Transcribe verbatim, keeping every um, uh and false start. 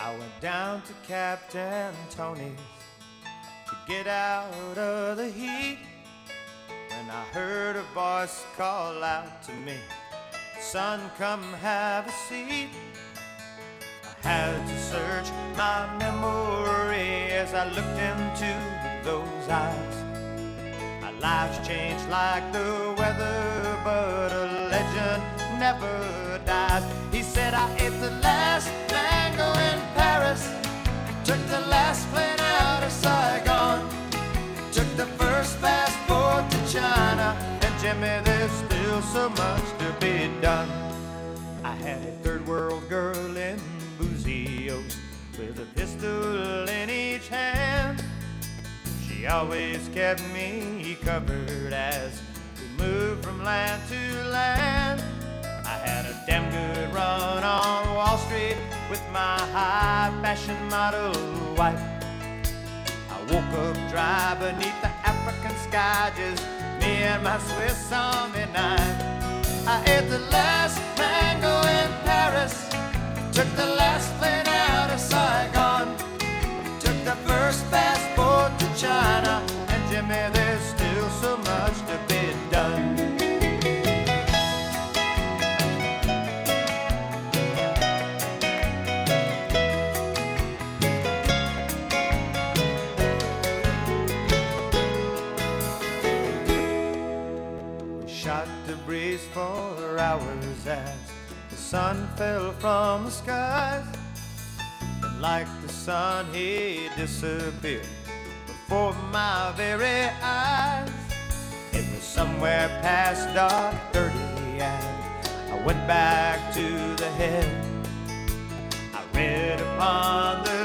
I went down to Captain Tony's to get out of the heat when I heard a voice call out to me, "Son, come have a seat." I had to search my memory as I looked into those eyes. My life's changed like the weather, but a legend never dies. He said, "I ate the last mango in Paris, took the last plane out of Saigon, took the first passport to China, and Jimmy, there's still so much to be done." I had a third world girl in Buzios with a pistol in each hand. She always kept me covered as we moved from land to land. I had a damn good run on Wall Street with my high fashion model wife. I woke up dry beneath the African sky, just me and my Swiss Army knife. I ate the last mango in Paris, took the last plane out of Saigon, took the first passport to China, and Jimmy, there's still so much to be done. Shot the breeze for hours as the sun fell from the skies. And like the sun, he disappeared before my very eyes. It was somewhere past dark thirty, and I went back to the head. I read upon the